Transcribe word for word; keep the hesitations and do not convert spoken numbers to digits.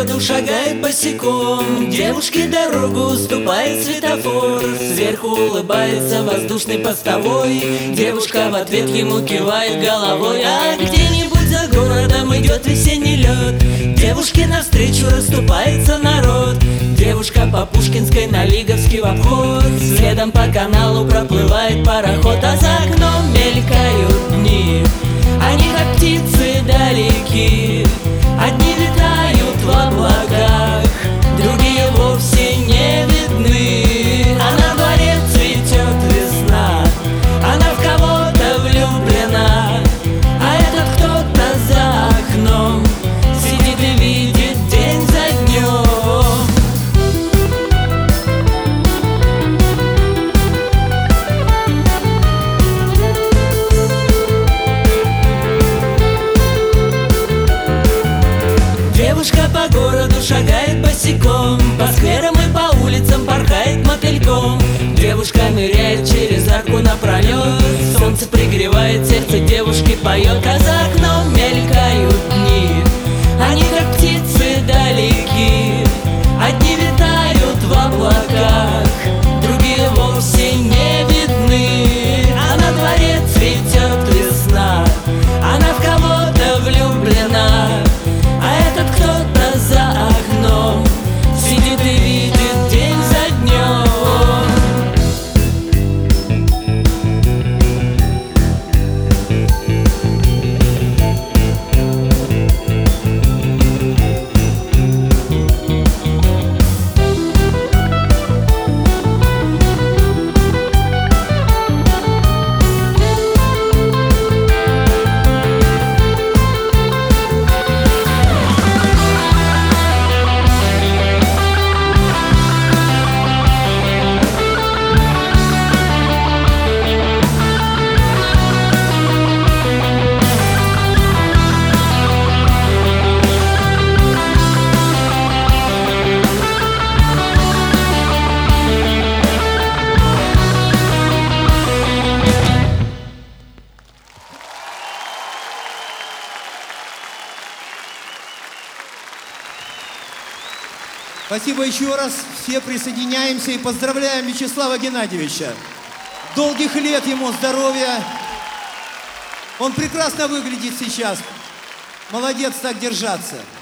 городу шагает босиком, девушке дорогу уступает светофор. Сверху улыбается воздушный постовой, девушка в ответ ему кивает головой. А где-нибудь за городом идет весенний лед, девушке навстречу расступается народ. Девушка по Пушкинской на Лиговский в обход, следом по каналу проплывает пароход. А за окном мелькают дни, они как птицы далеки. Одни витают в облаках, другие вовсе не видны. А на дворе цветет весна, она в кого-то влюблена. А этот кто-то за окном сидит и видит день за днем. Девушка по городу шагает босиком, по скверам и по улицам порхает мотыльком. Девушка ныряет через арку напролет, солнце пригревает, сердце девушки поет. А за окном мелькают дни, они как птицы далеки. Одни витают в облаках, другие вовсе не видны. А на дворе цветет весна, она в кого-то влюблена. А этот кто-то за окном сидит и видит день за днем. Спасибо еще раз. Все присоединяемся и поздравляем Вячеслава Геннадьевича. Долгих лет ему здоровья. Он прекрасно выглядит сейчас. Молодец так держаться.